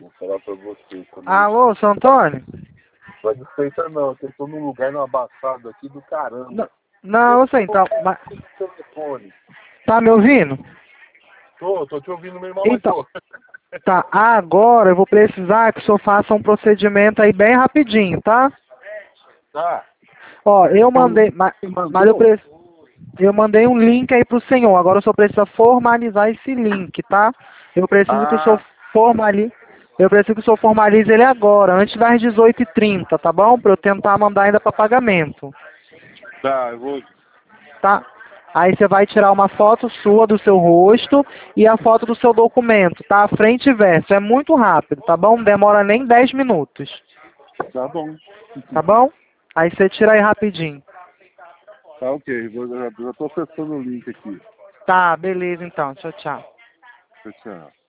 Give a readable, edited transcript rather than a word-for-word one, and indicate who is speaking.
Speaker 1: Vou falar pra você também.
Speaker 2: Alô, seu Antônio?
Speaker 1: Vai despeita não, eu tô num lugar no abafado aqui do caramba.
Speaker 2: Não, eu sei, então. Mas,
Speaker 1: Telefone.
Speaker 2: tá me ouvindo?
Speaker 1: Tô te ouvindo mesmo, mas
Speaker 2: Então,
Speaker 1: tô.
Speaker 2: tá. Agora eu vou precisar que o senhor faça um procedimento aí bem rapidinho, tá?
Speaker 1: Tá.
Speaker 2: Ó, eu mandei.
Speaker 1: Você
Speaker 2: Mas
Speaker 1: mandou?
Speaker 2: eu mandei um link aí pro senhor. Agora o senhor precisa formalizar esse link, tá? Eu preciso que o senhor
Speaker 1: Ah,
Speaker 2: formalize. Eu preciso que o senhor formalize ele agora, antes das 18h30, tá bom? Pra eu tentar mandar ainda para pagamento.
Speaker 1: tá, eu vou.
Speaker 2: Tá? Aí você vai tirar uma foto sua do seu rosto e a foto do seu documento, tá? Frente e verso. É muito rápido, tá bom? Não demora nem 10 minutos.
Speaker 1: Tá bom.
Speaker 2: Tá bom? Aí você tira aí rapidinho.
Speaker 1: Tá ok, já tô acessando o link aqui.
Speaker 2: Tá, beleza então. Tchau, tchau.
Speaker 1: Tchau, tchau.